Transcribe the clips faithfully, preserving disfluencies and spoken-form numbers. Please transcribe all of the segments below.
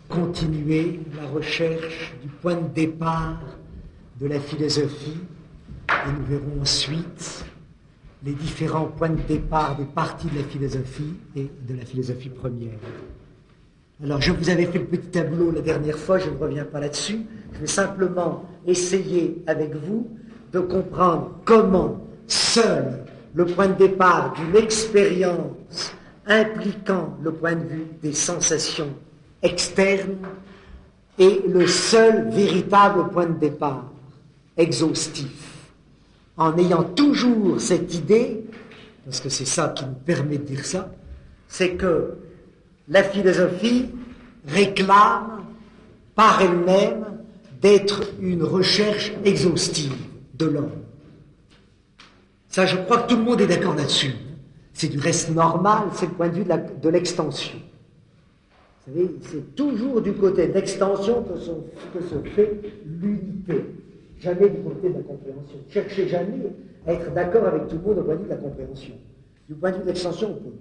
continuer la recherche du point de départ de la philosophie et nous verrons ensuite les différents points de départ des parties de la philosophie et de la philosophie première. Alors, je vous avais fait le petit tableau la dernière fois, je ne reviens pas là-dessus. Je vais simplement essayer avec vous de comprendre comment seul le point de départ d'une expérience impliquant le point de vue des sensations externes est le seul véritable point de départ exhaustif. En ayant toujours cette idée, parce que c'est ça qui nous permet de dire ça, c'est que la philosophie réclame par elle-même d'être une recherche exhaustive de l'homme. Ça, je crois que tout le monde est d'accord là-dessus. C'est du reste normal, c'est le point de vue de, la, de l'extension. Vous savez, c'est toujours du côté de l'extension que, son, que se fait l'unité. Jamais du côté de la compréhension. Cherchez jamais à être d'accord avec tout le monde au point de vue de la compréhension. Du point de vue de l'extension, on peut.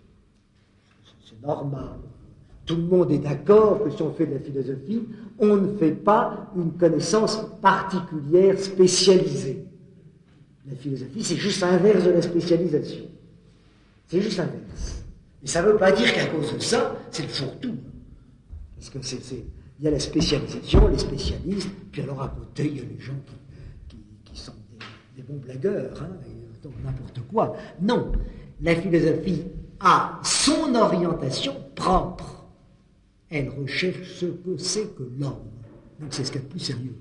C'est normal. Tout le monde est d'accord que si on fait de la philosophie, on ne fait pas une connaissance particulière, spécialisée. La philosophie, c'est juste l'inverse de la spécialisation. C'est juste l'inverse. Mais ça ne veut pas dire qu'à cause de ça, c'est le fourre-tout. Parce que c'est, c'est, il y a la spécialisation, les spécialistes, puis alors à côté, il y a les gens qui, qui, qui sont des, des bons blagueurs, hein, et donc n'importe quoi. Non, la philosophie a son orientation propre. Elle recherche ce que c'est que l'homme. Donc c'est ce qu'il y a de plus sérieux.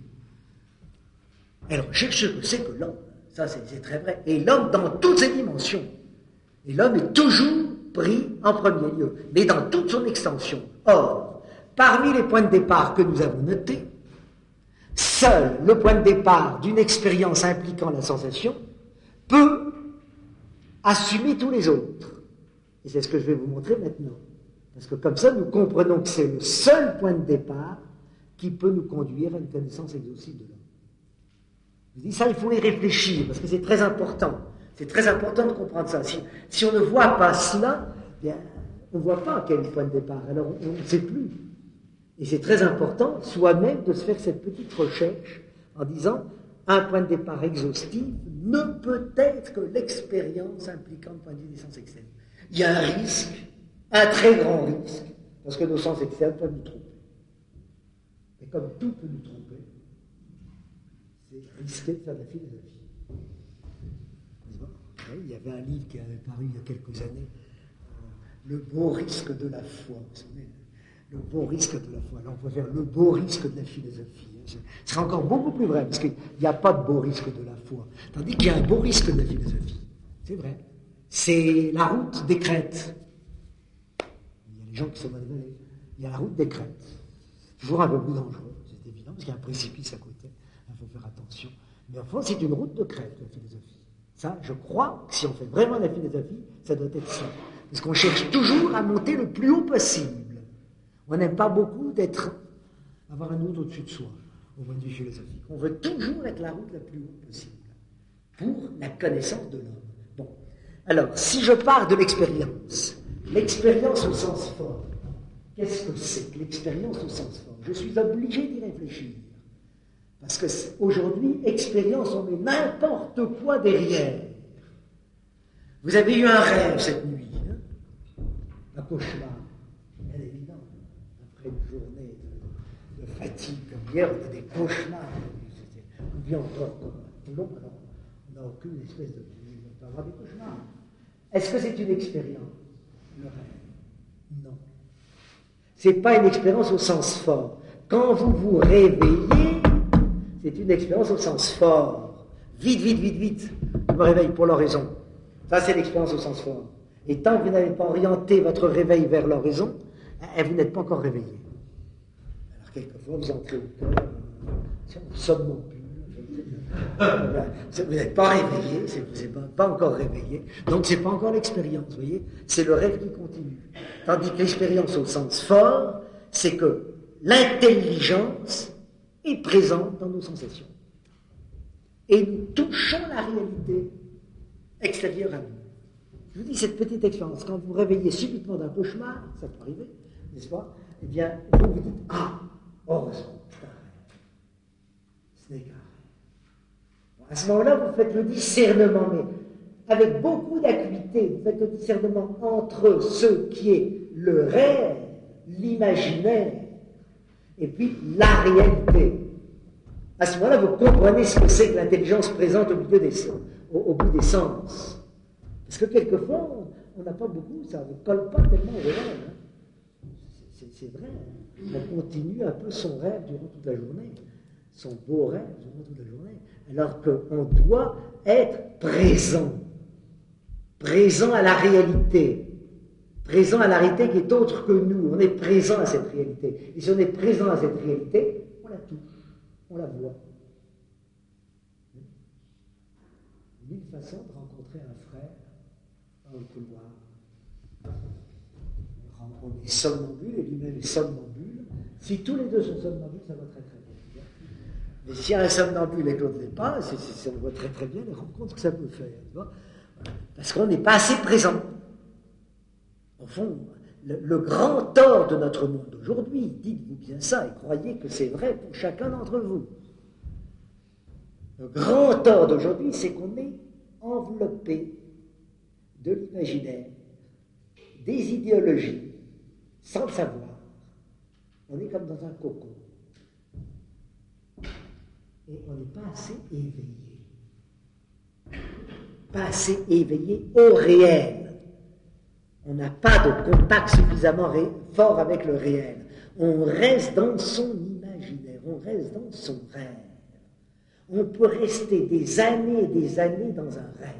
Elle recherche ce que c'est que l'homme. Ça, c'est, c'est très vrai. Et l'homme dans toutes ses dimensions. Et l'homme est toujours pris en premier lieu, mais dans toute son extension. Or, parmi les points de départ que nous avons notés, seul le point de départ d'une expérience impliquant la sensation peut assumer tous les autres. Et c'est ce que je vais vous montrer maintenant. Parce que comme ça, nous comprenons que c'est le seul point de départ qui peut nous conduire à une connaissance exhaustive de l'homme. Je dis ça, il faut y réfléchir, parce que c'est très important. C'est très important de comprendre ça. Si, si on ne voit pas cela, bien, on ne voit pas quel est le point de départ. Alors, on ne sait plus. Et c'est très important, soi-même, de se faire cette petite recherche en disant, un point de départ exhaustif ne peut être que l'expérience impliquant le point de vue des sens externes. Il y a un risque, un très grand risque, parce que nos sens externes peuvent nous tromper. Et comme tout peut nous tromper, c'est risqué de faire de la philosophie. Il y avait un livre qui avait paru il y a quelques années, euh, Le beau risque de la foi. Vous savez, le beau risque de la foi. Alors on peut faire le beau risque de la philosophie. Ce serait encore beaucoup plus vrai, parce qu'il n'y a pas de beau risque de la foi. Tandis qu'il y a un beau risque de la philosophie. C'est vrai. C'est la route des crêtes. Il y a les gens qui sont dans les vallées. Il y a la route des crêtes. Toujours un peu plus dangereux, c'est évident, parce qu'il y a un précipice à côté. Il faut faire attention. Mais enfin, c'est une route de crête, la philosophie. Ça, je crois que si on fait vraiment la philosophie, ça doit être ça. Parce qu'on cherche toujours à monter le plus haut possible. On n'aime pas beaucoup d'être, avoir un autre au-dessus de soi, au point de vue philosophique. On veut toujours être la route la plus haute possible pour la connaissance de l'homme. Bon. Alors, si je pars de l'expérience, l'expérience au sens fort, qu'est-ce que c'est que l'expérience au sens fort? Je suis obligé d'y réfléchir. Parce qu'aujourd'hui, expérience, on met n'importe quoi derrière. Vous avez eu un rêve cette nuit, hein? Un cauchemar, bien évident. Après une journée de, de fatigue comme hier, on a des cauchemars. On vit encore comme long, alors on n'a aucune espèce de... On peut avoir des cauchemars. Est-ce que c'est une expérience, le rêve? Non. Ce n'est pas une expérience au sens fort. Quand vous vous réveillez, c'est une expérience au sens fort. Vite, vite, vite, vite, je me réveille pour l'oraison. Ça, c'est l'expérience au sens fort. Et tant que vous n'avez pas orienté votre réveil vers l'oraison, vous n'êtes pas encore réveillé. Alors, quelquefois, vous entrez au cœur, vous somnambule, vous n'êtes pas réveillé, vous n'êtes pas encore réveillé, donc ce n'est pas encore l'expérience, vous voyez. C'est le rêve qui continue. Tandis que l'expérience au sens fort, c'est que l'intelligence est présente dans nos sensations. Et nous touchons la réalité extérieure à nous. Je vous dis, cette petite expérience, quand vous vous réveillez subitement d'un cauchemar, ça peut arriver, n'est-ce pas? eh bien, vous vous dites, ah, heureusement, c'est un rêve. Ce n'est qu'un rêve. Bon, à ce moment-là, vous faites le discernement, mais avec beaucoup d'acuité, vous faites le discernement entre ce qui est le rêve, l'imaginaire, et puis la réalité. À ce moment-là, vous comprenez ce que c'est que l'intelligence présente au, milieu des, au, au bout des sens. Parce que quelquefois, on n'a pas beaucoup, ça ne colle pas tellement au rêve. Hein. C'est, c'est vrai. Hein. On continue un peu son rêve durant toute la journée, son beau rêve durant toute la journée, alors qu'on doit être présent. Présent à la réalité, présent à la réalité qui est autre que nous, on est présent à cette réalité. Et si on est présent à cette réalité, on la touche, on la voit. Mille façons de rencontrer un frère dans le couloir. On est somnambule et lui-même est somnambule. Si tous les deux sont somnambules, ça va très très bien. Mais si un somnambule et que l'autre n'est pas, c'est, c'est, on voit très très bien les rencontres que ça peut faire. Tu vois. Parce qu'on n'est pas assez présent. Au fond, le, le grand tort de notre monde aujourd'hui, dites-vous bien ça et croyez que c'est vrai pour chacun d'entre vous. Le grand tort d'aujourd'hui, c'est qu'on est enveloppé de l'imaginaire, des idéologies, sans le savoir. On est comme dans un cocon. Et on n'est pas assez éveillé. Pas assez éveillé au réel. On n'a pas de contact suffisamment ré- fort avec le réel. On reste dans son imaginaire, on reste dans son rêve. On peut rester des années et des années dans un rêve.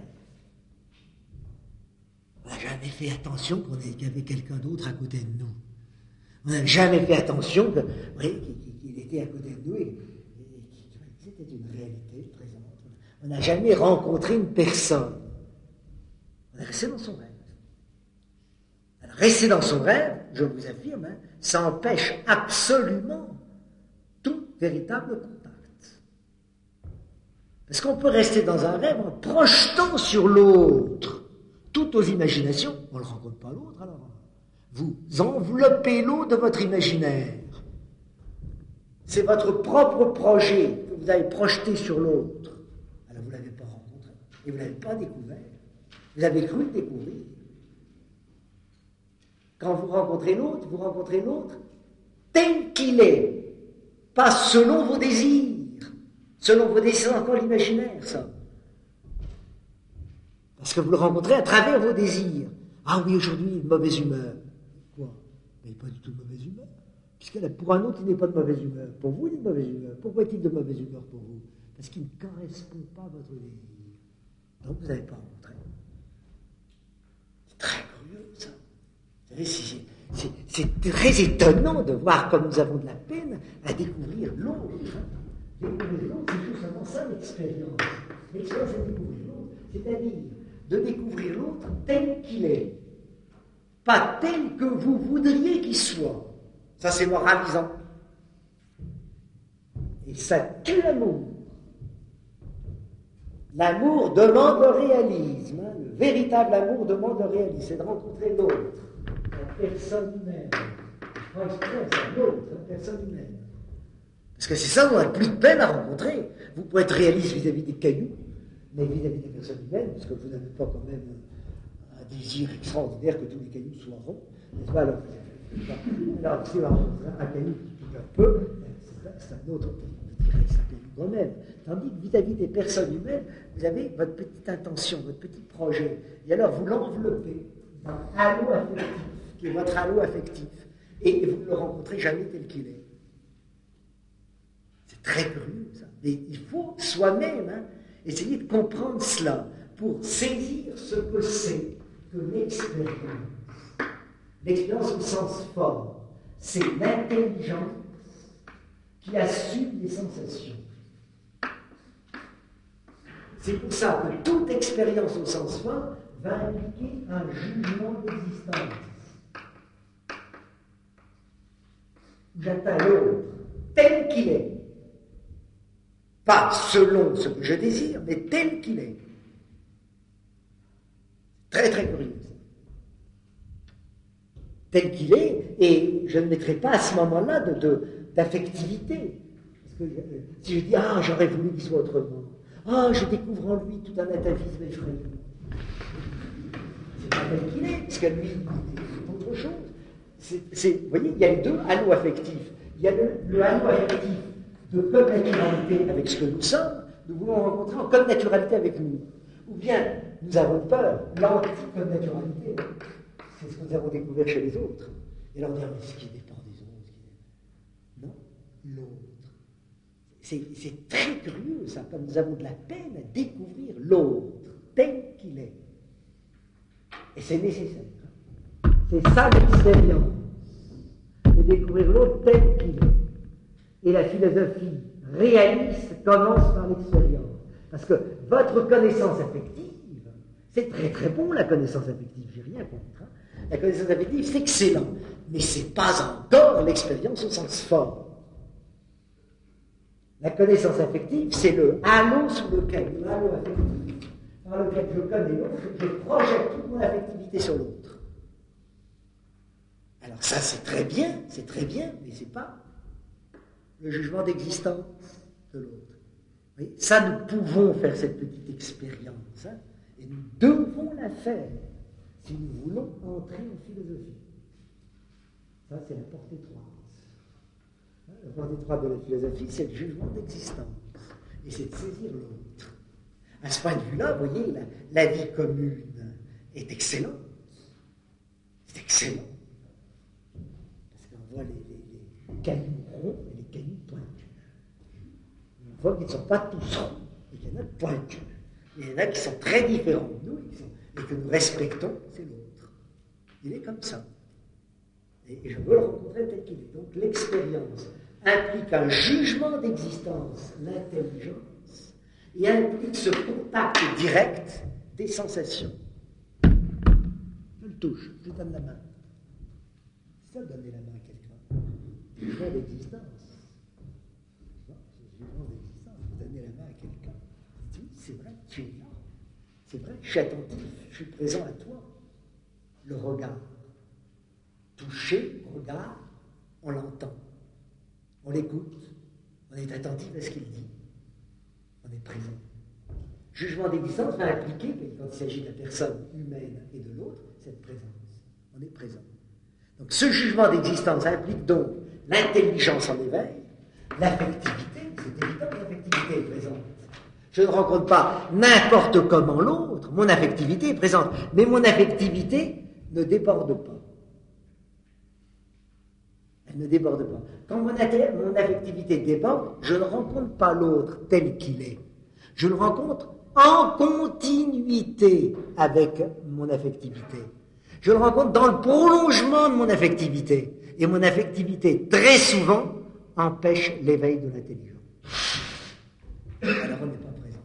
On n'a jamais fait attention qu'on ait- qu'il y avait quelqu'un d'autre à côté de nous. On n'a jamais fait attention que, oui, qu'il, qu'il était à côté de nous et, et, et que c'était une réalité présente. On n'a jamais rencontré une personne. On est resté dans son rêve. Alors, rester dans son rêve, je vous affirme, hein, ça empêche absolument tout véritable contact. Parce qu'on peut rester dans un rêve en projetant sur l'autre toutes nos imaginations. On ne le rencontre pas l'autre alors. Vous enveloppez l'autre de votre imaginaire. C'est votre propre projet que vous avez projeté sur l'autre. Alors vous ne l'avez pas rencontré et vous ne l'avez pas découvert. Vous avez cru le découvrir. Quand vous rencontrez l'autre, vous rencontrez l'autre tel qu'il est, pas selon vos désirs. Selon vos désirs, c'est encore l'imaginaire, ça. Parce que vous le rencontrez à travers vos désirs. Ah oui, aujourd'hui, il est de mauvaise humeur. Quoi? Mais il n'est pas du tout de mauvaise humeur. Puisque pour un autre, il n'est pas de mauvaise humeur. Pour vous, il est de mauvaise humeur. Pourquoi est-il de mauvaise humeur pour vous? Parce qu'il ne correspond pas à votre désir. Donc vous n'avez pas rencontré. C'est très curieux, ça. Vous savez, c'est, c'est, c'est très étonnant de voir comme nous avons de la peine à découvrir l'autre. Découvrir l'autre, c'est tout simplement ça l'expérience. L'expérience, c'est découvrir l'autre. C'est-à-dire de découvrir l'autre tel qu'il est. Pas tel que vous voudriez qu'il soit. Ça, c'est moralisant. Et ça tue l'amour. L'amour demande le réalisme. Hein. Le véritable amour demande le réalisme. C'est de rencontrer l'autre. La personne humaine. Je prends exprès, c'est l'autre, la personne humaine. Parce que c'est ça, on a plus de peine à rencontrer. Vous pouvez être réaliste vis-à-vis des cailloux, mais vis-à-vis des personnes humaines, parce que vous n'avez pas quand même un désir extraordinaire que tous les cailloux soient ronds. N'est-ce pas? Alors, alors si on rencontre un caillou qui pique un peu, c'est un autre, on dirait que c'est un caillou quand même. Tandis que vis-à-vis des personnes humaines, vous avez votre petite intention, votre petit projet. Et alors vous l'enveloppez dans un halo affectif, qui est votre halo affectif. Et vous ne le rencontrez jamais tel qu'il est. C'est très curieux, ça. Mais il faut soi-même hein, essayer de comprendre cela pour saisir ce que c'est que l'expérience. L'expérience au sens fort, c'est l'intelligence qui assume les sensations. C'est pour ça que toute expérience au sens fort va impliquer un jugement d'existence. J'atteins l'autre tel qu'il est. Pas selon ce que je désire, mais tel qu'il est. Très très curieux. tel qu'il est, et je ne mettrai pas à ce moment-là de, de, d'affectivité. Parce que euh, si je dis, ah, j'aurais voulu qu'il soit autrement, ah, je découvre en lui tout un atavisme effrayant. C'est pas tel qu'il est, parce que lui, c'est autre chose. C'est, c'est, vous voyez, il y a les deux halos affectifs. Il y a le, le halo affectif de connaturalité avec ce que nous sommes, nous voulons rencontrer en connaturalité avec nous. Ou bien, nous avons peur, l'anti-connaturalité, c'est ce que nous avons découvert chez les autres. Et là, on dit, ah, mais ce qui dépend des autres. Non, l'autre. C'est, c'est très curieux, ça, comme nous avons de la peine à découvrir l'autre, tel qu'il est. Et c'est nécessaire. C'est ça l'expérience. De découvrir l'autre tel qu'il est. Et la philosophie réaliste commence par l'expérience. Parce que votre connaissance affective, c'est très très bon la connaissance affective, j'ai rien contre. Hein. La connaissance affective, c'est excellent. Mais ce n'est pas encore l'expérience au sens fort. La connaissance affective, c'est le halo sous lequel, le halo affectif, par lequel je connais l'autre, je projette toute mon affectivité sur l'autre. Alors ça, c'est très bien, c'est très bien, mais ce n'est pas le jugement d'existence de l'autre. Oui, ça, nous pouvons faire cette petite expérience, hein, et nous devons la faire si nous voulons entrer en philosophie. Ça, c'est la portée trois. La portée trois de la philosophie, c'est le jugement d'existence, et c'est de saisir l'autre. À ce point de vue-là, vous voyez, la, la vie commune est excellente. C'est excellent. Parce qu'on voit les, les, les cailloux ronds et les cailloux pointus. On voit qu'ils ne sont pas tous ronds, et qu'il y en a de pointus. Il y en a qui sont très différents de nous, et, qui sont, et que nous respectons, c'est l'autre. Il est comme ça. Et, et je veux le rencontrer tel qu'il est. Donc l'expérience implique un jugement d'existence, l'intelligence, et implique ce contact direct des sensations. Je le touche, je lui donne la main. C'est ça, donner la main à quelqu'un. Jugement d'existence. C'est jugement d'existence. Vous donnez la main à quelqu'un. Oui, c'est vrai, tu es là. C'est vrai, je suis attentif, je suis présent à toi. Le regard. Toucher, regard, on l'entend. On l'écoute. On est attentif à ce qu'il dit. On est présent. Jugement d'existence va impliquer, quand il s'agit de la personne humaine et de l'autre, cette présence. On est présent. Donc ce jugement d'existence implique donc l'intelligence en éveil, l'affectivité, c'est évident que l'affectivité est présente. Je ne rencontre pas n'importe comment l'autre, mon affectivité est présente, mais mon affectivité ne déborde pas. Elle ne déborde pas. Quand mon, mon affectivité déborde, je ne rencontre pas l'autre tel qu'il est. Je le rencontre en continuité avec mon affectivité. Je le rencontre dans le prolongement de mon affectivité. Et mon affectivité, très souvent, empêche l'éveil de l'intelligence. Alors on n'est pas présent.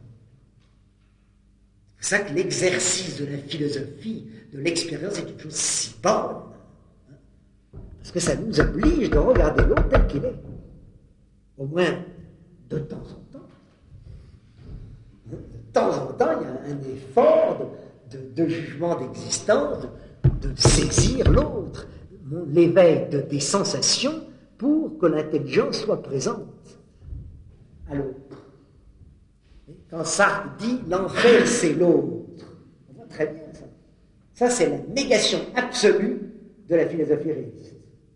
C'est ça que l'exercice de la philosophie, de l'expérience, est une chose si bonne. Parce que ça nous oblige de regarder l'autre tel qu'il est. Au moins, de temps en temps. De temps en temps, il y a un effort de, de, de jugement d'existence, de, de saisir l'autre, l'éveil de, des sensations pour que l'intelligence soit présente à l'autre. Quand Sartre dit « l'enfer, c'est l'autre », on voit très bien ça. Ça, c'est la négation absolue de la philosophie réaliste.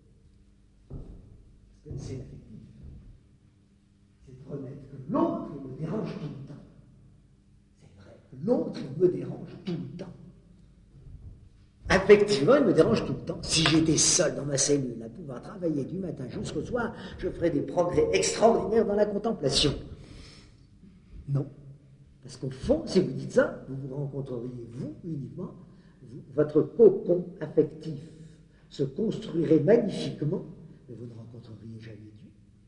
C'est l'affectif. C'est de reconnaître que l'autre me dérange tout le temps. C'est vrai, l'autre me dérange tout le temps. Affectivement, il me dérange tout le temps. Si j'étais seul dans ma cellule à pouvoir travailler du matin jusqu'au soir, je ferais des progrès extraordinaires dans la contemplation. Non. Parce qu'au fond, si vous dites ça, vous vous rencontreriez, vous, uniquement, vous, votre cocon affectif se construirait magnifiquement, mais vous ne rencontreriez jamais Dieu.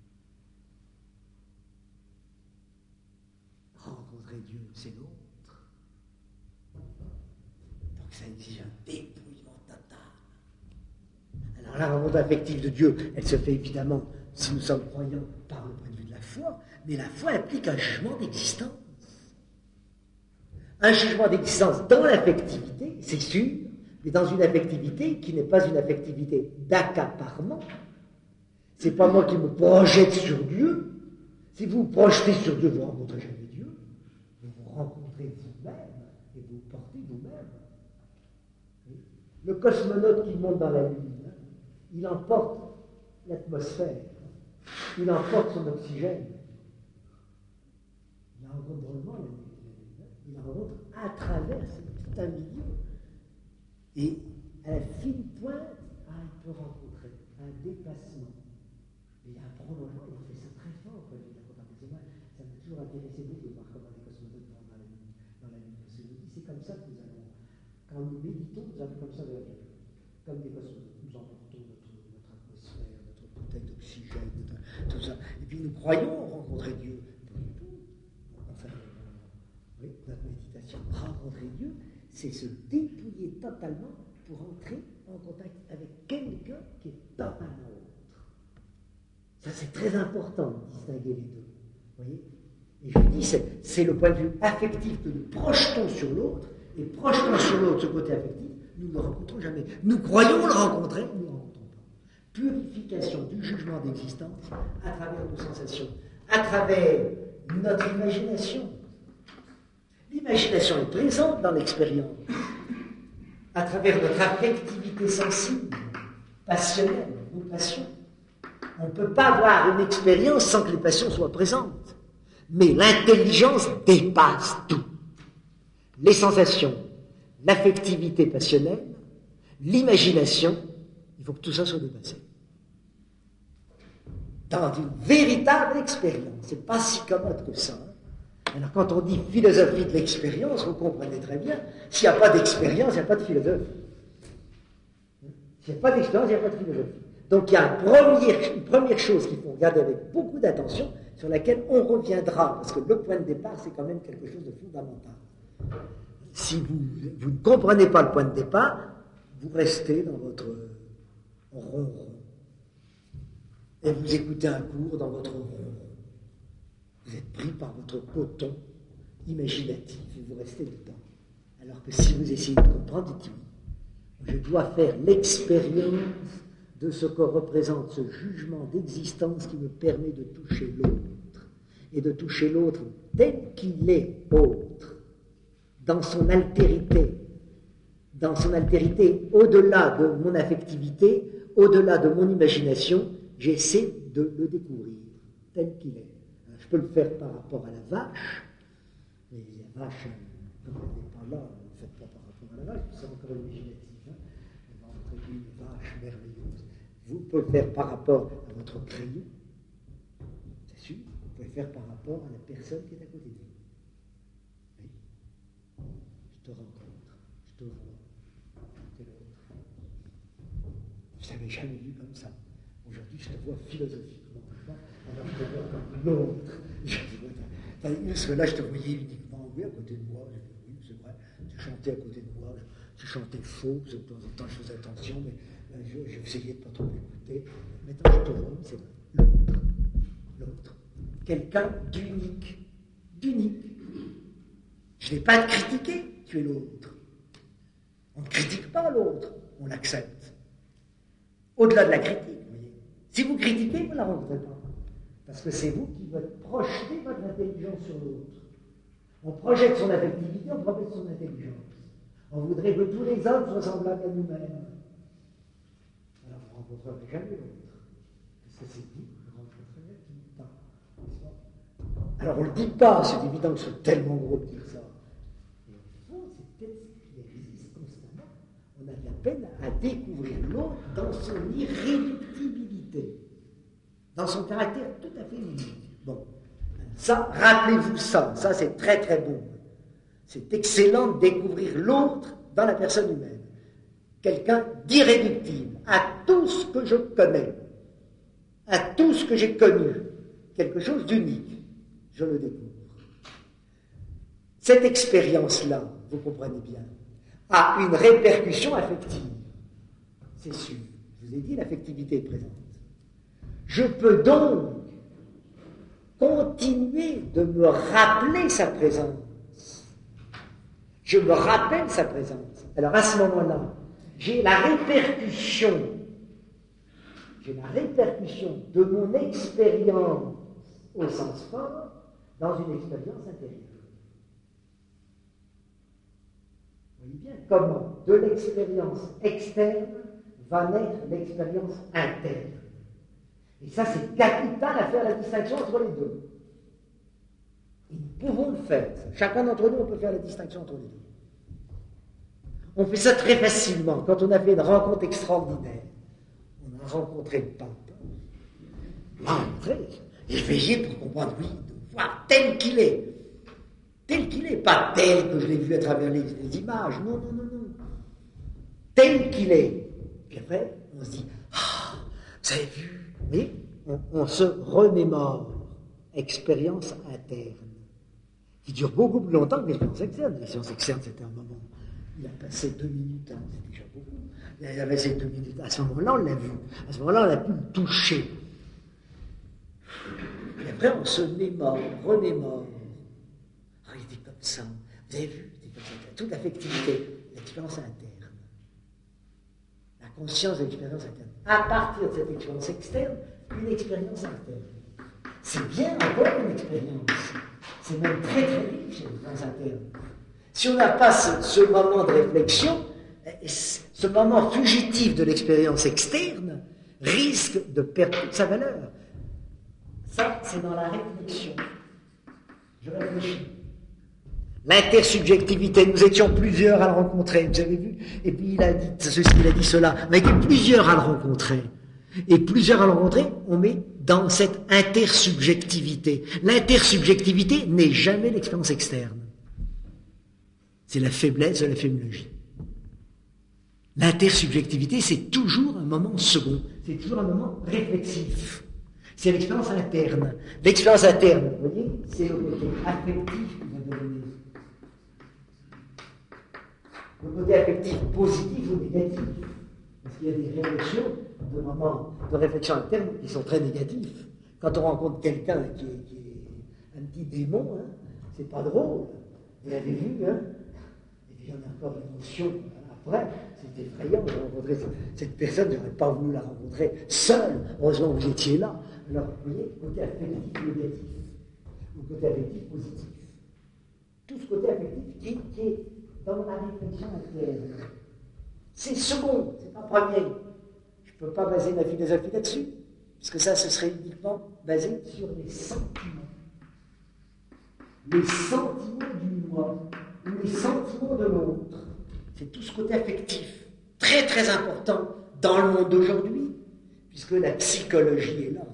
Rencontrer Dieu, c'est l'autre. Donc ça exige un dépouillement total. Alors la rencontre affective de Dieu, elle se fait évidemment, si nous sommes croyants, par le point de vue de la foi, mais la foi implique un jugement d'existence. Un jugement d'existence dans l'affectivité, c'est sûr, mais dans une affectivité qui n'est pas une affectivité d'accaparement. C'est pas moi qui me projette sur Dieu. Si vous vous projetez sur Dieu, vous ne rencontrez jamais Dieu. Vous vous rencontrez vous-même et vous portez vous-même. Le cosmonaute qui monte dans la Lune, il emporte l'atmosphère, il emporte son oxygène. Il la rencontre drôlement, la Lune. Il la rencontre à travers tout un milieu. Et à la fine pointe, ah, il peut rencontrer un déplacement. Mais il y a un prolongement, il fait ça très fort quand il a contemplé. Moi, ça m'a toujours intéressé beaucoup de voir comment les cosmonautes vont dans la Lune. Dans la Lune. Parce que je me dis, c'est comme ça que nous allons, quand nous méditons, nous allons comme ça vers la Lune. Comme des cosmonautes, nous emportons notre, notre atmosphère, notre bouteille d'oxygène, tout ça. Et puis nous croyons rencontrer Dieu. Pas du tout. Enfin, oui, notre méditation, rencontrer Dieu, c'est se dépouiller totalement pour entrer en contact avec quelqu'un qui est totalement autre. Ça, c'est très important de distinguer les deux. Vous voyez ? Et je dis, c'est, c'est le point de vue affectif que nous projetons sur l'autre, et projetant sur l'autre ce côté affectif, nous ne le rencontrons jamais. Nous croyons le rencontrer, nous ne le rencontrons pas. Purification du jugement d'existence à travers nos sensations, à travers notre imagination. L'imagination est présente dans l'expérience, à travers notre affectivité sensible, passionnelle, nos passions. On ne peut pas avoir une expérience sans que les passions soient présentes. Mais l'intelligence dépasse tout. Les sensations, l'affectivité passionnelle, l'imagination, il faut que tout ça soit dépassé. Dans une véritable expérience, c'est pas si commode que ça. Alors quand on dit philosophie de l'expérience, vous comprenez très bien, s'il n'y a pas d'expérience, il n'y a pas de philosophie. S'il n'y a pas d'expérience, il n'y a pas de philosophie. Donc il y a une première, une première chose qu'il faut regarder avec beaucoup d'attention, sur laquelle on reviendra, parce que le point de départ, c'est quand même quelque chose de fondamental. Si vous, vous ne comprenez pas le point de départ, vous restez dans votre ronron. Et vous écoutez un cours dans votre ronron. Vous êtes pris par votre coton imaginatif et vous restez dedans. Alors que si vous essayez de comprendre, dites oui, je dois faire l'expérience de ce que représente ce jugement d'existence qui me permet de toucher l'autre. Et de toucher l'autre tel qu'il est autre, dans son altérité, dans son altérité au-delà de mon affectivité, au-delà de mon imagination, j'essaie de le découvrir tel qu'il est. Alors, je peux le faire par rapport à la vache, mais la vache, comme elle n'est pas là, ne le faites pas par rapport à la vache, c'est encore imaginatif. Hein. Elle va entrer une vache merveilleuse. Vous pouvez le faire par rapport à votre crayon, c'est sûr, vous pouvez le faire par rapport à la personne qui est à côté de vous. Oui. Je te rencontre, je te vois, c'est l'autre. Je ne t'avais jamais vu comme ça. Aujourd'hui, je te vois philosophiquement, alors je te vois comme l'autre. Je te vois, parce que là, je te voyais uniquement, oui, à côté de moi. Oui, c'est vrai, tu chantais à côté de moi, tu chantais faux, de temps en temps, je faisais attention, mais je, je essayais de ne pas trop écouter. Maintenant, je te vois, c'est vrai, l'autre. L'autre. Quelqu'un d'unique. D'unique. Je n'ai pas à te critiquer, tu es l'autre. On ne critique pas l'autre, on l'accepte. Au-delà de la critique, vous voyez. Si vous critiquez, vous ne la rencontrez pas. Parce que c'est vous qui votre projeter votre intelligence sur l'autre. On projette son affectivité, on projette son intelligence. On voudrait que tous les hommes soient semblables à nous-mêmes. Alors vous ne rencontrerez jamais l'autre. Parce que c'est vous qui rencontrerez tout le temps. Alors on ne le dit pas, c'est évident que c'est tellement gros de dire ça. Mais au fond, c'est peut-être ce qui existe constamment. On a de la peine à découvrir l'autre dans son irréductibilité, dans son caractère tout à fait unique. Bon, ça, rappelez-vous ça, ça c'est très très bon. C'est excellent de découvrir l'autre dans la personne humaine. Quelqu'un d'irréductible à tout ce que je connais, à tout ce que j'ai connu, quelque chose d'unique, je le découvre. Cette expérience-là, vous comprenez bien, a une répercussion affective. C'est sûr. Je vous ai dit, l'affectivité est présente. Je peux donc continuer de me rappeler sa présence. Je me rappelle sa présence. Alors à ce moment-là, j'ai la répercussion, j'ai la répercussion de mon expérience au sens fort dans une expérience intérieure. Vous voyez bien comment de l'expérience externe va naître l'expérience interne. Et ça, c'est capital à faire la distinction entre les deux. Et nous pouvons le faire. Chacun d'entre nous, on peut faire la distinction entre les deux. On fait ça très facilement. Quand on a fait une rencontre extraordinaire, on a rencontré le pape. Rencontré, et veillé pour comprendre, oui, de voir tel qu'il est. Tel qu'il est, pas tel que je l'ai vu à travers les, les images. Non, non, non, non. Tel qu'il est. Puis après, on se dit, ah, vous avez vu, vous voyez, on, on se remémore. Expérience interne. Qui dure beaucoup plus longtemps que l'expérience externe. L'expérience externe, c'était un moment. Il a passé deux minutes, hein, c'est déjà beaucoup. Il a passé deux minutes. À ce moment-là, on l'a vu. À ce moment-là, on a pu le toucher. Et après, on se mémore, remémore. Ah, il était comme ça. Vous avez vu, il était comme ça. Toute l'affectivité, l'expérience interne. La conscience de l'expérience interne. À partir de cette expérience externe, une expérience interne. C'est bien encore une expérience. C'est même très très riche, l'expérience interne. Si on n'a pas ce, ce moment de réflexion, ce moment fugitif de l'expérience externe risque de perdre toute sa valeur. Ça, c'est dans la réflexion. Je réfléchis. L'intersubjectivité, nous étions plusieurs à le rencontrer, vous avez vu? Et puis il a dit ceci, il a dit cela. On a été plusieurs à le rencontrer. Et plusieurs à le rencontrer, on met dans cette intersubjectivité. L'intersubjectivité n'est jamais l'expérience externe. C'est la faiblesse de la phénoménologie. L'intersubjectivité, c'est toujours un moment second. C'est toujours un moment réflexif. C'est l'expérience interne. L'expérience interne, vous voyez, c'est le côté affectif qui va devenir. Le côté affectif positif ou négatif. Parce qu'il y a des réflexions, de moments de réflexion interne qui sont très négatifs. Quand on rencontre quelqu'un qui est, qui est un petit démon, hein, c'est pas drôle. Vous l'avez vu, hein? Et puis il y en a encore l'émotion après. C'est effrayant de rencontrer cette, cette personne. Je n'aurais pas voulu la rencontrer seule. Heureusement que vous étiez là. Alors, vous voyez, côté affectif négatif, ou côté affectif positif. Tout ce côté affectif qui, qui est dans la réflexion interne. C'est second, c'est pas premier. Je ne peux pas baser ma philosophie là-dessus, puisque ça, ce serait uniquement basé sur les sentiments. Les sentiments du moi, ou les sentiments de l'autre. C'est tout ce côté affectif, très très important dans le monde d'aujourd'hui, puisque la psychologie est là.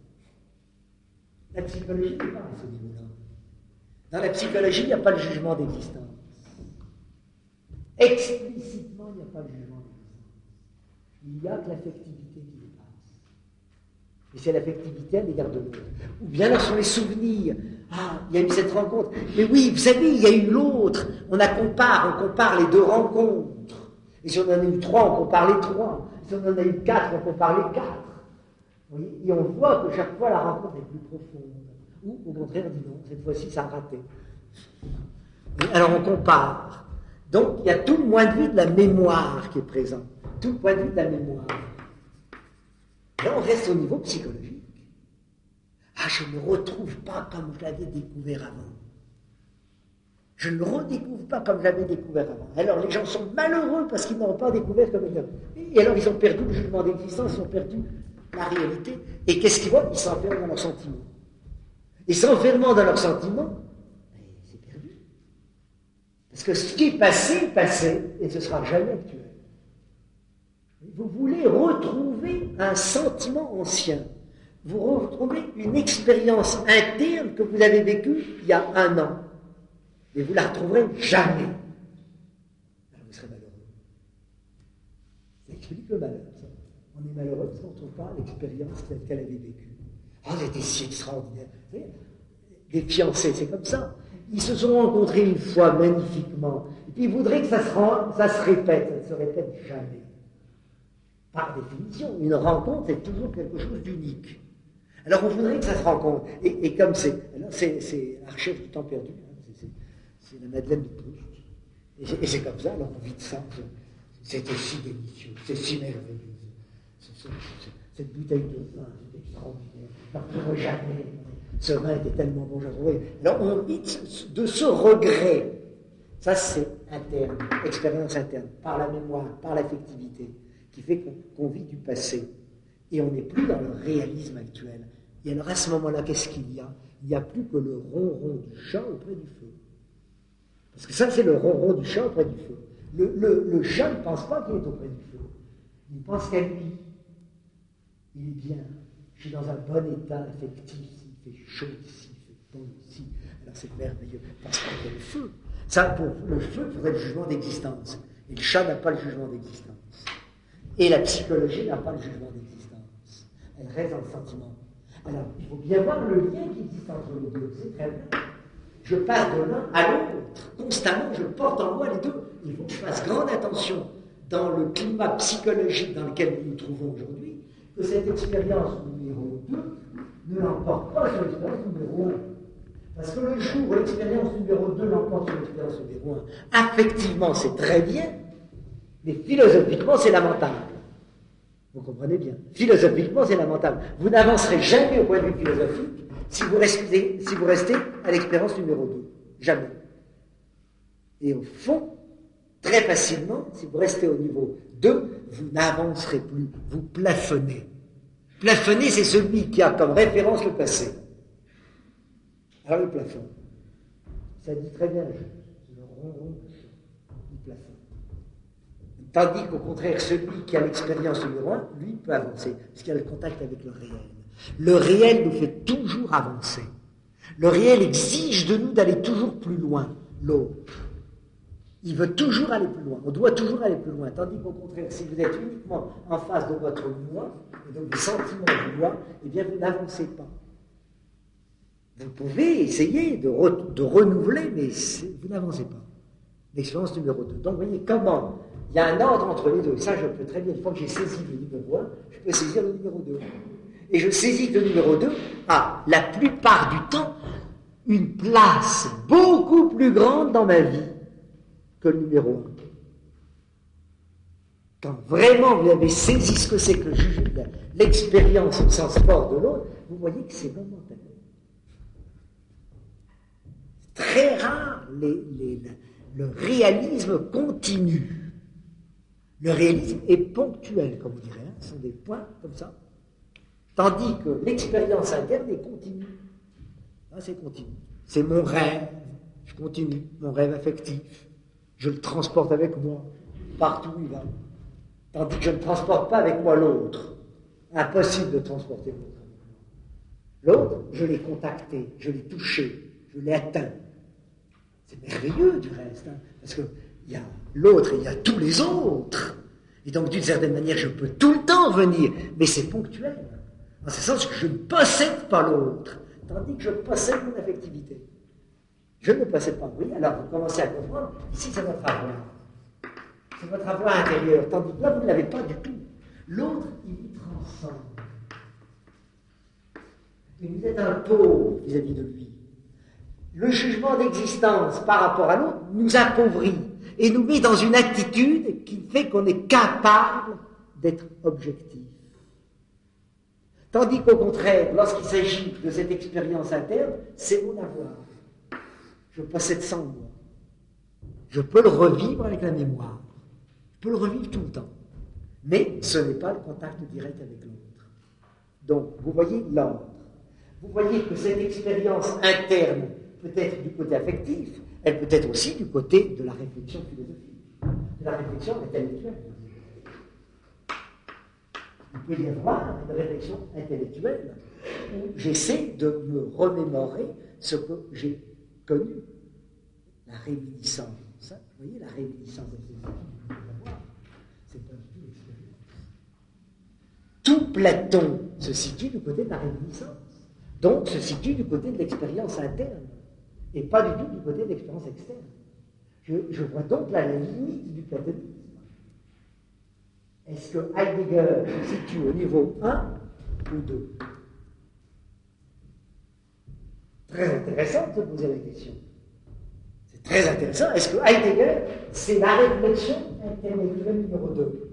La psychologie n'est pas à ce niveau-là. Dans la psychologie, il n'y a pas le jugement d'existence. Explicitement, il n'y a pas de jugement d'existence. Il n'y a que l'affectivité qui dépasse. Et c'est l'affectivité à l'égard de l'autre. Ou bien là sont les souvenirs. Ah, il y a eu cette rencontre. Mais oui, vous savez, il y a eu l'autre. On a compare, on compare les deux rencontres. Et si on en a eu trois, on compare les trois. Si on en a eu quatre, on compare les quatre. Vous voyez, et on voit que chaque fois la rencontre est plus profonde. Ou au contraire, dis non, cette fois-ci ça a raté. Et alors on compare. Donc il y a tout le point de vue de la mémoire qui est présent. Tout le point de vue de la mémoire. Là on reste au niveau psychologique. Ah, je ne me retrouve pas comme je l'avais découvert avant. Je ne le redécouvre pas comme je l'avais découvert avant. Alors les gens sont malheureux parce qu'ils n'ont pas découvert comme ils l'ont. Et alors ils ont perdu le jugement d'existence, ils ont perdu la réalité. Et qu'est-ce qu'ils voient? Ils s'enferment dans leurs sentiments. Et s'enfermant dans leurs sentiments, c'est perdu. Parce que ce qui est passé, est passé, et ce ne sera jamais actuel. Vous voulez retrouver un sentiment ancien. Vous retrouvez une expérience interne que vous avez vécue il y a un an. Et vous ne la retrouverez jamais. Alors vous serez malheureux. Ça explique le malheur, ça. On est malheureux parce qu'on ne trouve pas l'expérience telle qu'elle avait vécue. Oh, c'était si extraordinaire. Vous savez, les fiancés, c'est comme ça. Ils se sont rencontrés une fois magnifiquement. Et puis ils voudraient que ça se, rend, ça se répète. Ça ne se répète jamais. Par définition, une rencontre est toujours quelque chose d'unique. Alors on voudrait que ça se rencontre. Et, et comme c'est... C'est, c'est la recherche du temps perdu. Hein, c'est, c'est, c'est la Madeleine de Proust. Et c'est, et c'est comme ça, alors on vit de ça. c'était si délicieux, c'est si merveilleux. Cette bouteille de vin, c'est extraordinaire. J'en retrouverai jamais. Ce vin était tellement bon, j'en retrouverai. Alors on dit de ce regret. Ça, c'est interne, expérience interne, par la mémoire, par l'affectivité, qui fait qu'on, qu'on vit du passé. Et on n'est plus dans le réalisme actuel. Et alors à ce moment-là, qu'est-ce qu'il y a? Il n'y a plus que le ronron du chat auprès du feu. Parce que ça, c'est le ronron du chat auprès du feu. Le, le, le chat ne pense pas qu'il est auprès du feu. Il pense qu'à lui. Il est bien. Je suis dans un bon état affectif. Il fait chaud ici, il fait bon ici. Alors c'est merveilleux. Parce qu'il y a le feu. Ça, pour le feu, il faudrait le jugement d'existence. Et le chat n'a pas le jugement d'existence. Et la psychologie n'a pas le jugement d'existence. Elle reste dans le sentiment. Alors, il faut bien voir le lien qui existe entre les deux. C'est très bien. Je passe de l'un à l'autre. Constamment, je porte en moi les deux. Il faut que je fasse grande attention dans le climat psychologique dans lequel nous nous trouvons aujourd'hui, que cette expérience numéro deux ne l'emporte pas sur l'expérience numéro un. Parce que le jour où l'expérience numéro deux l'emporte sur l'expérience numéro un, affectivement, c'est très bien, mais philosophiquement, c'est lamentable. Vous comprenez bien. Philosophiquement, c'est lamentable. Vous n'avancerez jamais au point de vue philosophique si vous restez, si vous restez à l'expérience numéro deux. Jamais. Et au fond, très facilement, si vous restez au niveau deux, vous n'avancerez plus. Vous plafonnez. Plafonner, c'est celui qui a comme référence le passé. Alors le plafond. Ça dit très bien, c'est le ronron du plafond. Tandis qu'au contraire, celui qui a l'expérience numéro un, lui, peut avancer, parce qu'il a le contact avec le réel. Le réel nous fait toujours avancer. Le réel exige de nous d'aller toujours plus loin. L'autre, il veut toujours aller plus loin. On doit toujours aller plus loin. Tandis qu'au contraire, si vous êtes uniquement en face de votre moi, et donc des sentiments du moi, eh bien, vous n'avancez pas. Vous pouvez essayer de, re, de renouveler, mais vous n'avancez pas. L'expérience numéro deux. Donc, vous voyez comment il y a un ordre entre les deux. Ça, je peux très bien, une fois que j'ai saisi le numéro un, je peux saisir le numéro deux. Et je saisis que le numéro deux a, la plupart du temps, une place beaucoup plus grande dans ma vie que le numéro un. Quand vraiment vous avez saisi ce que c'est que l'expérience au sens fort de l'autre, vous voyez que c'est momentané. C'est très rare les, les, le réalisme continu. Le réalisme est ponctuel, comme vous direz, hein, ce sont des points comme ça. Tandis que l'expérience interne est continue. Ah, c'est continu. C'est mon rêve, je continue, mon rêve affectif. Je le transporte avec moi, partout où il va. Tandis que je ne transporte pas avec moi l'autre. Impossible de transporter l'autre avec moi. L'autre, je l'ai contacté, je l'ai touché, je l'ai atteint. C'est merveilleux du reste, hein, parce que il y a l'autre et il y a tous les autres. Et donc, d'une certaine manière, je peux tout le temps venir, mais c'est ponctuel. En ce sens que je ne possède pas l'autre, tandis que je possède mon affectivité. Je ne possède pas. Oui, alors vous commencez à comprendre, ici c'est votre avoir. C'est votre avoir intérieur, tandis que là, vous ne l'avez pas du tout. L'autre, il vous transcende. Et vous êtes un pauvre vis-à-vis de lui. Le jugement d'existence par rapport à l'autre nous appauvrit et nous met dans une attitude qui fait qu'on est capable d'être objectif. Tandis qu'au contraire, lorsqu'il s'agit de cette expérience interne, c'est mon avoir. Je possède ça en moi. Je peux le revivre avec la mémoire. Je peux le revivre tout le temps. Mais ce n'est pas le contact direct avec l'autre. Donc, vous voyez l'ordre. Vous voyez que cette expérience interne peut être du côté affectif, elle peut être aussi du côté de la réflexion philosophique, de la réflexion intellectuelle. Il peut y avoir une réflexion intellectuelle où j'essaie de me remémorer ce que j'ai connu. La réminiscence. Vous voyez, la réminiscence, c'est pas du tout l'expérience. Tout Platon se situe du côté de la réminiscence. Donc, se situe du côté de l'expérience interne. Et pas du tout du côté de l'expérience externe. Je, je vois donc là la limite du platonisme. Est-ce que Heidegger se situe au niveau un ou deux? Très intéressant de se poser la question. C'est C'est très intéressant. Est-ce que Heidegger, c'est la réflexion intellectuelle numéro deux?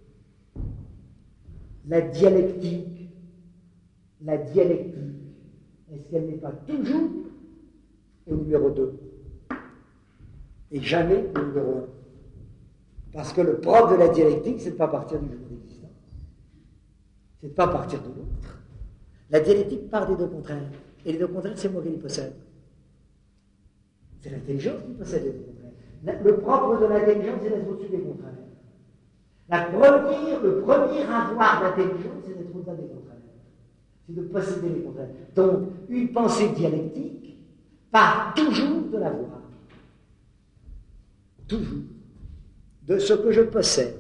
La dialectique. La dialectique. Est-ce qu'elle n'est pas toujours au numéro deux et jamais au numéro un? Parce que le propre de la dialectique, c'est de ne pas partir du jour d'existence. C'est de ne pas partir de l'autre. La dialectique part des deux contraires. Et les deux contraires, c'est moi qui les possède. C'est l'intelligence qui possède les deux contraires. Le propre de l'intelligence, c'est d'être au-dessus des contraires. La première, le premier avoir d'intelligence, c'est d'être au-delà des contraires. C'est de posséder les contraires. Donc, une pensée dialectique part toujours de l'avoir. Toujours. De ce que je possède.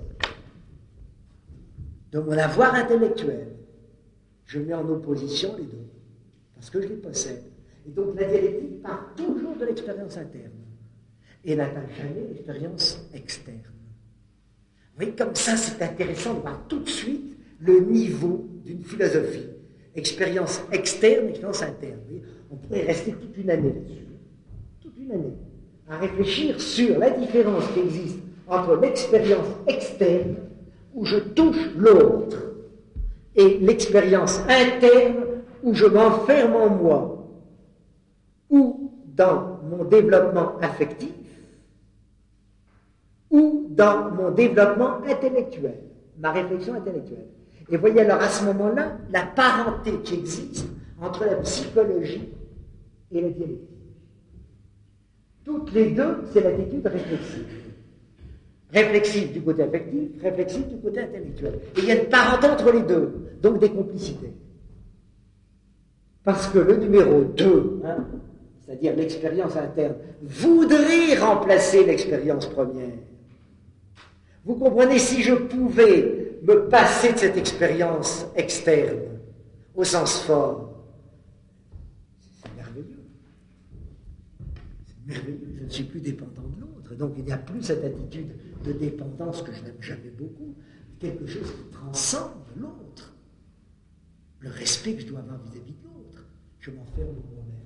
De mon avoir intellectuel. Je mets en opposition les deux. Parce que je les possède. Et donc, la dialectique part toujours de l'expérience interne. Et n'atteint jamais l'expérience externe. Vous voyez, comme ça, c'est intéressant de voir tout de suite le niveau d'une philosophie. Expérience externe, expérience interne. Vous voyez, on pourrait rester toute une année là-dessus. Toute une année. À réfléchir sur la différence qui existe entre l'expérience externe, où je touche l'autre, et l'expérience interne, où je m'enferme en moi, ou dans mon développement affectif, ou dans mon développement intellectuel, ma réflexion intellectuelle. Et voyez alors à ce moment-là, la parenté qui existe entre la psychologie et la dialectique. Toutes les deux, c'est l'attitude réflexive. Réflexive du côté affectif, réflexive du côté intellectuel. Et il y a une parenté entre les deux, donc des complicités. Parce que le numéro deux, hein, c'est-à-dire l'expérience interne, voudrait remplacer l'expérience première. Vous comprenez, si je pouvais me passer de cette expérience externe, au sens fort, c'est merveilleux. C'est merveilleux, je ne suis plus dépendant de l'autre. Donc il n'y a plus cette attitude de dépendance que je n'aime jamais beaucoup, quelque chose qui transcende l'autre. Le respect que je dois avoir vis-à-vis de l'autre. Je m'enferme en moi-même.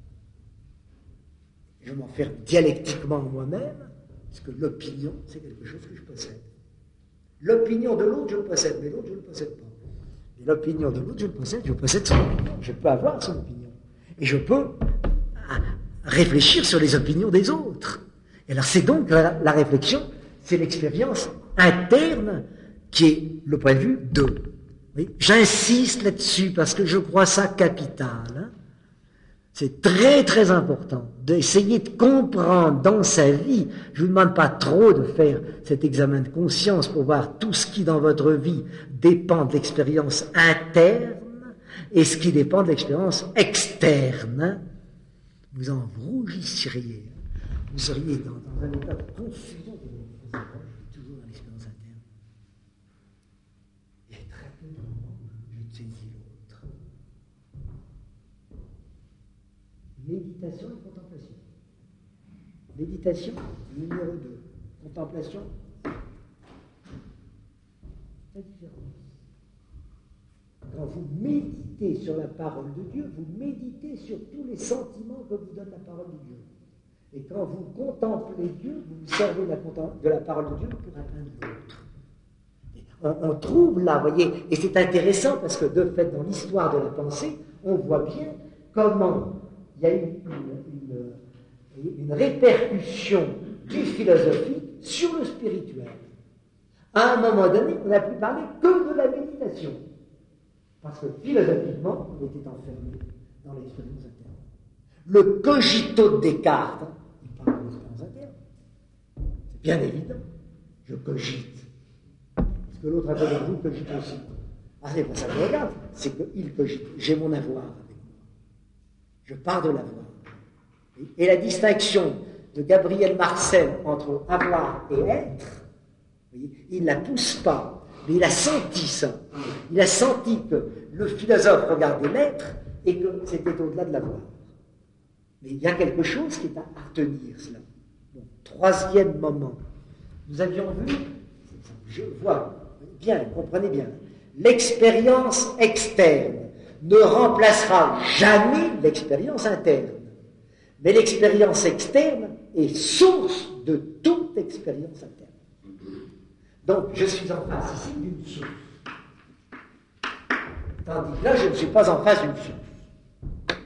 Je m'enferme dialectiquement en moi-même, parce que l'opinion, c'est quelque chose que je possède. L'opinion de l'autre, je le possède, mais l'autre, je ne le possède pas. Et l'opinion de l'autre, je le possède, je possède son opinion. Je peux avoir son opinion. Et je peux réfléchir sur les opinions des autres. Et alors, c'est donc la, la réflexion, c'est l'expérience interne qui est le point de vue de. Oui, j'insiste là-dessus parce que je crois ça capital. Hein. C'est très très important d'essayer de comprendre dans sa vie. Je ne vous demande pas trop de faire cet examen de conscience pour voir tout ce qui dans votre vie dépend de l'expérience interne et ce qui dépend de l'expérience externe. Vous en rougisseriez. Vous seriez dans, dans un état de confusion que vous vous avez toujours dans l'expérience interne. Il y a très peu de moments où je saisis l'autre. Méditation et contemplation. Méditation, numéro deux. Contemplation, la différence. Quand vous méditez sur la parole de Dieu, vous méditez sur tous les sentiments que vous donne la parole de Dieu. Et quand vous contemplez Dieu, vous vous servez de la, de la parole de Dieu pour atteindre l'autre. On, on trouve là, vous voyez, et c'est intéressant parce que de fait, dans l'histoire de la pensée, on voit bien comment il y a eu une, une, une répercussion du philosophique sur le spirituel. À un moment donné, on n'a plus parlé que de la méditation. Parce que philosophiquement, on était enfermé dans l'expérience interne. Le cogito de Descartes, il parle de l'expérience interne. C'est bien évident. Je cogite. Parce que l'autre à côté de vous cogite aussi. Ah, c'est pas ça que je regarde, c'est qu'il cogite. J'ai mon avoir avec moi. Je pars de l'avoir. Et la distinction de Gabriel Marcel entre avoir et être, il ne la pousse pas, mais il a senti ça. Il a senti que le philosophe regardait l'être et que c'était au-delà de l'avoir. Mais il y a quelque chose qui est à retenir, cela. Bon, troisième moment. Nous avions vu, je vois, bien, comprenez bien, l'expérience externe ne remplacera jamais l'expérience interne. Mais l'expérience externe est source de toute expérience interne. Donc, je suis en face ici d'une source. Tandis que là, je ne suis pas en face d'une source.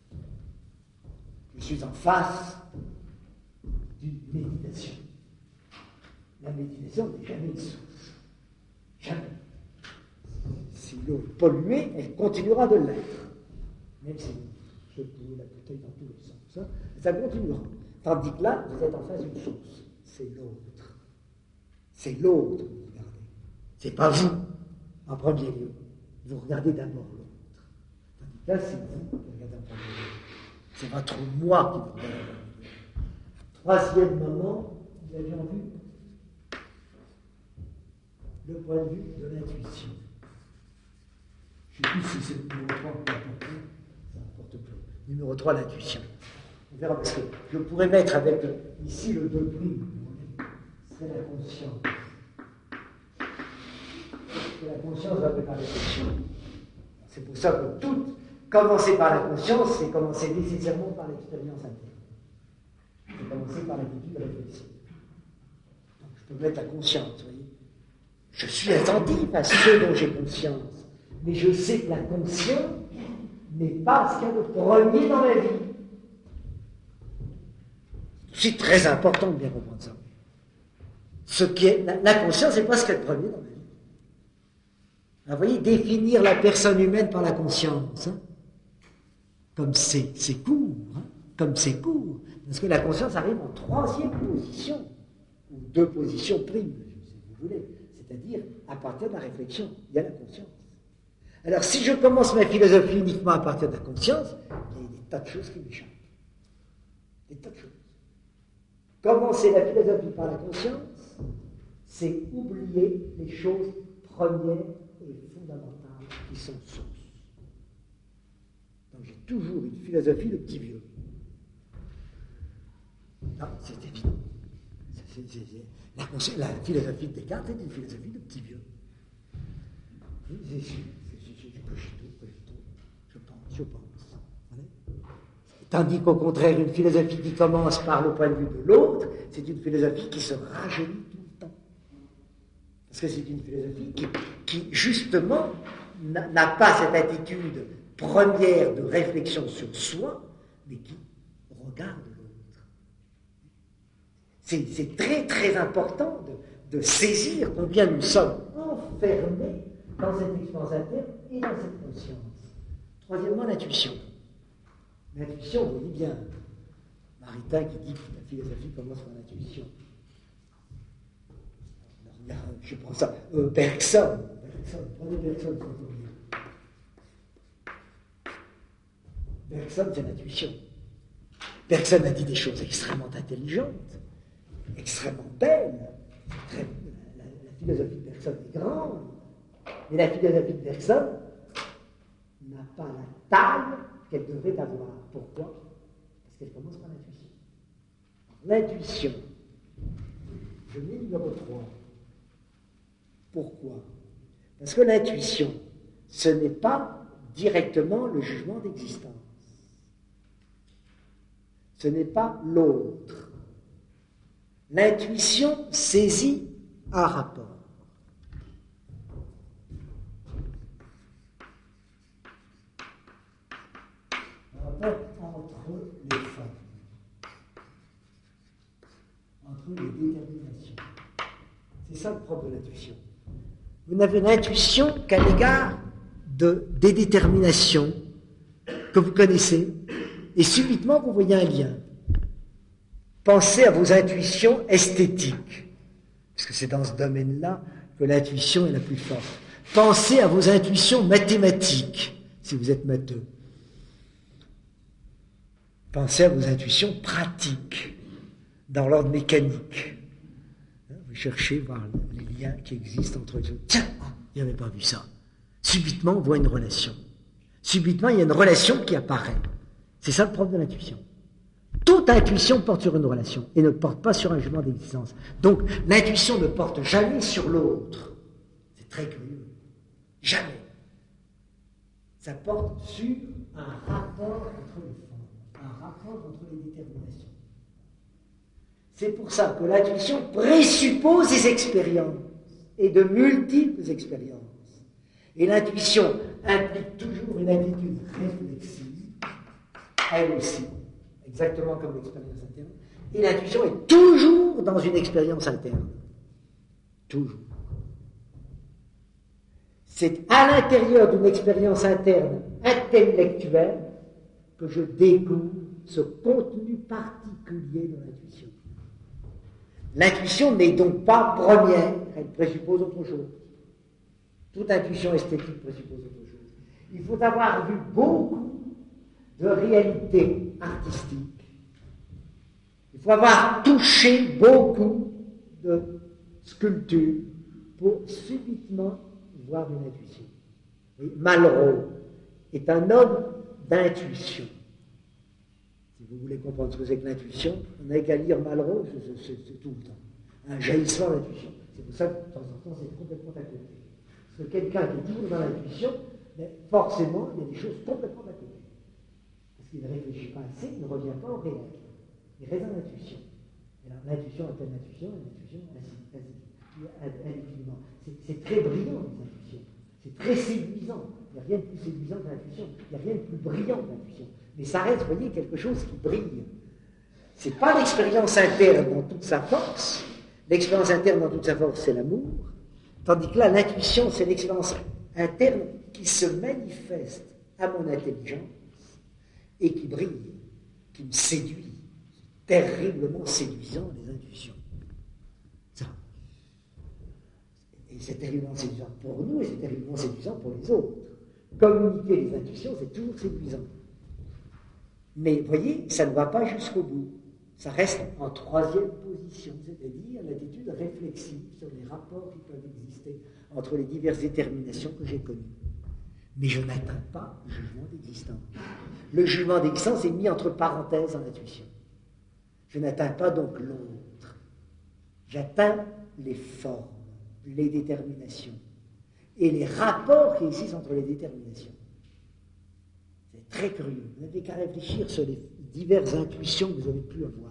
Je suis en face d'une méditation. La méditation n'est jamais une source. Jamais. Si l'eau est polluée, elle continuera de l'être. Même si vous jetez la bouteille dans tous les sens, hein, ça continuera. Tandis que là, vous êtes en face d'une source. C'est l'autre. C'est l'autre que vous regardez. C'est pas vous, en premier lieu. Vous regardez d'abord l'autre. Tandis que là, c'est vous qui regardez en premier lieu. C'est votre moi qui vous regarde. Troisième moment, vous avez vu le point de vue de l'intuition. Je ne sais plus si c'est le numéro trois ou ça n'importe plus. Numéro trois, l'intuition. On verra parce que je pourrais mettre avec ici le deux prime. C'est la conscience. C'est la conscience va par la réflexion. C'est pour ça que tout, commencer par la conscience, c'est commencer nécessairement par l'expérience interne. C'est commencer par l'attitude réflexive. Donc je peux mettre la conscience, vous voyez. Je suis attentif à ce dont j'ai conscience, mais je sais que la conscience n'est pas ce qu'il y a de premier dans la vie. C'est très important de bien comprendre ça. Ce qui est, la, la conscience n'est pas ce qu'il y a de premier dans la vie. Alors, vous voyez, définir la personne humaine par la conscience, hein, comme c'est, c'est court, hein, comme c'est court, parce que la conscience arrive en troisième position, ou deux positions primes, si vous voulez, c'est-à-dire à partir de la réflexion, il y a la conscience. Alors, si je commence ma philosophie uniquement à partir de la conscience, il y a des tas de choses qui m'échappent. Des tas de choses. Commencer la philosophie par la conscience, c'est oublier les choses premières et fondamentales qui sont sources. Donc j'ai toujours une philosophie de petit vieux. Non, c'est évident. C'est, c'est, c'est, la, la philosophie de Descartes est une philosophie de petit vieux. C'est sûr. Je pense, je pense. Tandis qu'au contraire, une philosophie qui commence par le point de vue de l'autre, c'est une philosophie qui se rajeunit tout le temps. Parce que c'est une philosophie qui, qui justement, n'a, n'a pas cette attitude première de réflexion sur soi, mais qui regarde l'autre. C'est, c'est très très important de, de saisir combien nous sommes enfermés dans cette expérience interne et dans cette conscience. Troisièmement, l'intuition. L'intuition, vous voyez bien, Maritain qui dit que la philosophie commence par l'intuition. Alors, je prends ça, euh, Bergson, Bergson, prenez Bergson sans oublier. Bergson, c'est l'intuition. Bergson a dit des choses extrêmement intelligentes, extrêmement belles. Très, la, la, la philosophie de Bergson est grande, mais la philosophie de Bergson n'a pas la taille qu'elle devrait avoir. Pourquoi? Parce qu'elle commence par l'intuition. L'intuition, je mets numéro trois. Pourquoi? Parce que l'intuition, ce n'est pas directement le jugement d'existence. Ce n'est pas l'autre. L'intuition saisit un rapport. Entre les formes, entre les déterminations. C'est ça le propre de l'intuition. Vous n'avez l'intuition qu'à l'égard de, des déterminations que vous connaissez, et subitement vous voyez un lien. Pensez à vos intuitions esthétiques, parce que c'est dans ce domaine-là que l'intuition est la plus forte. Pensez à vos intuitions mathématiques, si vous êtes matheux. Pensez à vos intuitions pratiques, dans l'ordre mécanique. Vous cherchez voir les liens qui existent entre eux. Tiens, il n'y avait pas vu ça. Subitement, on voit une relation. Subitement, il y a une relation qui apparaît. C'est ça le propre de l'intuition. Toute intuition porte sur une relation et ne porte pas sur un jugement d'existence. Donc, l'intuition ne porte jamais sur l'autre. C'est très curieux. Jamais. Ça porte sur un rapport entre les formes. Un rapport entre les déterminations. C'est pour ça que l'intuition présuppose des expériences, et de multiples expériences. Et l'intuition implique toujours une attitude réflexive, elle aussi, exactement comme l'expérience interne. Et l'intuition est toujours dans une expérience interne. Toujours. C'est à l'intérieur d'une expérience interne intellectuelle que je découvre ce contenu particulier de l'intuition. L'intuition n'est donc pas première, elle présuppose autre chose. Toute intuition esthétique présuppose autre chose. Il faut avoir vu beaucoup de réalités artistiques. Il faut avoir touché beaucoup de sculptures pour subitement voir une intuition. Oui, Malraux est un homme d'intuition. Si vous voulez comprendre ce que c'est que l'intuition, on n'a qu'à lire Malraux, c'est tout le temps. Un jaillissement d'intuition. C'est pour ça que de temps en temps, c'est complètement à côté. Parce que quelqu'un qui est toujours dans l'intuition, forcément, il y a des choses complètement à côté. Parce qu'il ne réfléchit pas assez, il ne revient pas au réel. Il reste dans l'intuition. Alors, l'intuition appelle l'intuition, et l'intuition, indéfiniment. C'est très brillant, les intuitions. C'est très séduisant. Il n'y a rien de plus séduisant que l'intuition. Il n'y a rien de plus brillant que l'intuition. Mais ça reste, vous voyez, quelque chose qui brille. Ce n'est pas l'expérience interne dans toute sa force. L'expérience interne dans toute sa force, c'est l'amour. Tandis que là, l'intuition, c'est l'expérience interne qui se manifeste à mon intelligence et qui brille, qui me séduit. C'est terriblement séduisant, les intuitions. Ça. Et c'est terriblement séduisant pour nous et c'est terriblement séduisant pour les autres. Communiquer les intuitions, c'est toujours séduisant. Mais vous voyez, ça ne va pas jusqu'au bout. Ça reste en troisième position, c'est-à-dire l'attitude réflexive sur les rapports qui peuvent exister entre les diverses déterminations que j'ai connues. Mais je n'atteins pas le jugement d'existence. Le jugement d'existence est mis entre parenthèses dans l'intuition. Je n'atteins pas donc l'autre. J'atteins les formes, les déterminations et les rapports qui existent entre les déterminations. C'est très curieux. Vous n'avez qu'à réfléchir sur les diverses intuitions que vous avez pu avoir.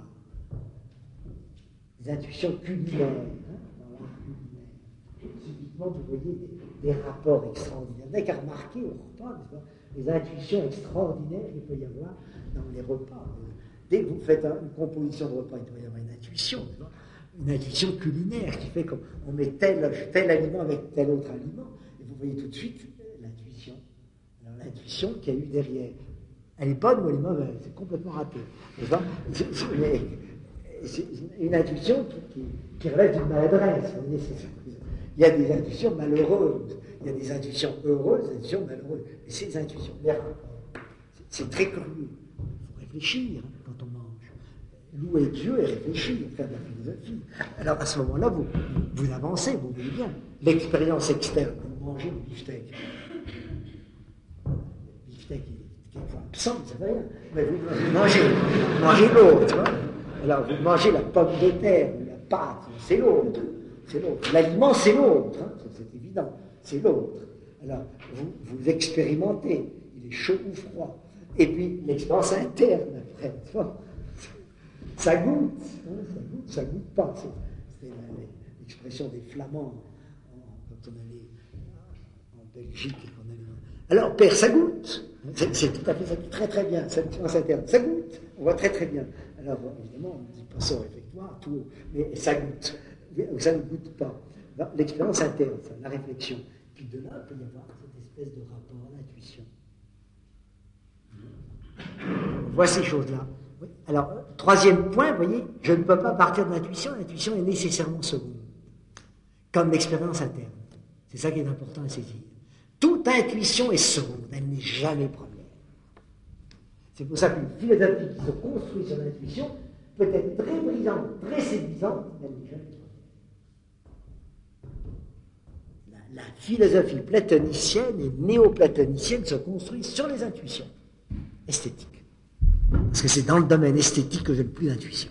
Les intuitions culinaires, hein, dans l'art culinaire. Subitement, vous voyez des, des rapports extraordinaires. Vous n'avez qu'à remarquer au repas, n'est-ce pas, les intuitions extraordinaires qu'il peut y avoir dans les repas. Dès que vous faites une composition de repas, il doit y avoir une intuition, n'est-ce pas, une intuition culinaire qui fait qu'on met tel, tel aliment avec tel autre aliment, et vous voyez tout de suite l'intuition. Alors l'intuition qu'il y a eu derrière. Elle est bonne ou elle est mauvaise, c'est complètement raté. C'est, c'est, c'est une intuition qui, qui, qui relève d'une maladresse. Vous voyez, c'est, il y a des intuitions malheureuses, il y a des intuitions heureuses, des intuitions malheureuses. Et ces intuitions, c'est, c'est très curieux. Il faut réfléchir hein, quand on mange. Louer Dieu et réfléchir, faire de la philosophie. Alors à ce moment-là, vous, vous avancez, vous voyez bien. L'expérience externe, vous mangez le beefsteak. Le beefsteak, il quelquefois absent, ça ne fait rien. Mais vous, vous mangez, vous mangez l'autre. Hein. Alors vous mangez la pomme de terre, ou la pâte, c'est l'autre. C'est l'autre. L'aliment, c'est l'autre. Hein. C'est, c'est évident, c'est l'autre. Alors vous, vous expérimentez, il est chaud ou froid. Et puis l'expérience interne après. Ça goûte, hein, ça goûte, ça goûte pas. C'est, c'était l'expression des Flamands quand on allait en Belgique et qu'on allait. Alors, père, ça goûte. C'est, c'est tout à fait ça, très très bien. C'est l'expérience interne. Ça goûte. On voit très très bien. Alors, évidemment, on ne dit pas ça au réfectoire, tout, mais ça goûte. Ça ne goûte pas. L'expérience interne, ça, la réflexion. Puis de là, il peut y avoir cette espèce de rapport à l'intuition. On voit ces choses-là. Oui. Alors, troisième point, vous voyez, je ne peux pas partir de l'intuition, l'intuition est nécessairement seconde, comme l'expérience interne. C'est ça qui est important à saisir. Toute intuition est seconde, elle n'est jamais première. C'est pour ça qu'une philosophie qui se construit sur l'intuition peut être très brillante, très séduisante, mais elle n'est jamais première. La, la philosophie platonicienne et néo-platonicienne se construit sur les intuitions esthétiques. Parce que c'est dans le domaine esthétique que j'ai le plus d'intuition.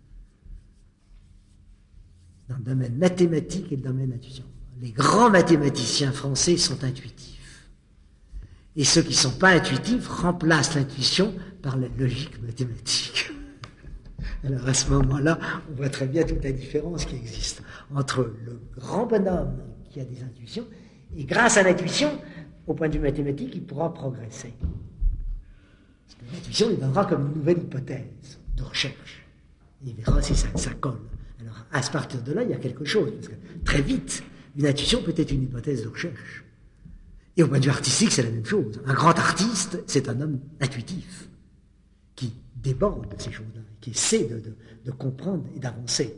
Dans le domaine mathématique et le domaine d'intuition. Les grands mathématiciens français sont intuitifs. Et ceux qui ne sont pas intuitifs remplacent l'intuition par la logique mathématique. Alors à ce moment-là, on voit très bien toute la différence qui existe entre le grand bonhomme qui a des intuitions, et grâce à l'intuition, au point de vue mathématique, il pourra progresser. Parce que l'intuition lui donnera comme une nouvelle hypothèse de recherche. Et il verra si ça, ça colle. Alors à partir de là, il y a quelque chose, parce que très vite, une intuition peut être une hypothèse de recherche. Et au point de vue artistique, c'est la même chose. Un grand artiste, c'est un homme intuitif, qui déborde de ces choses-là, qui essaie de, de, de comprendre et d'avancer.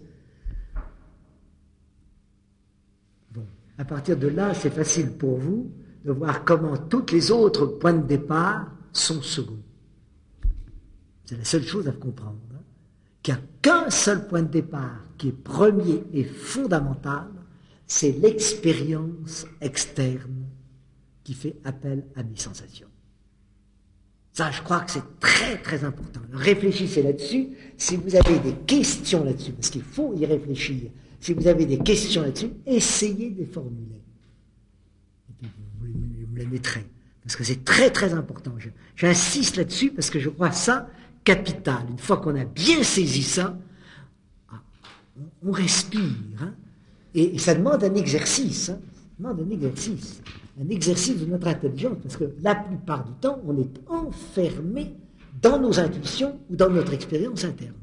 Bon, à partir de là, c'est facile pour vous de voir comment tous les autres points de départ sont seconds. C'est la seule chose à comprendre. Hein, qu'il n'y a qu'un seul point de départ qui est premier et fondamental, c'est l'expérience externe qui fait appel à mes sensations. Ça, je crois que c'est très, très important. Réfléchissez là-dessus. Si vous avez des questions là-dessus, parce qu'il faut y réfléchir, si vous avez des questions là-dessus, essayez de les formuler. Et puis vous, vous, vous les mettrez. Parce que c'est très, très important. Je, j'insiste là-dessus parce que je crois ça capital. Une fois qu'on a bien saisi ça, on, on respire. Hein, et, et ça demande un exercice. Hein, ça demande un exercice. Un exercice de notre intelligence, parce que la plupart du temps, on est enfermé dans nos intuitions ou dans notre expérience interne.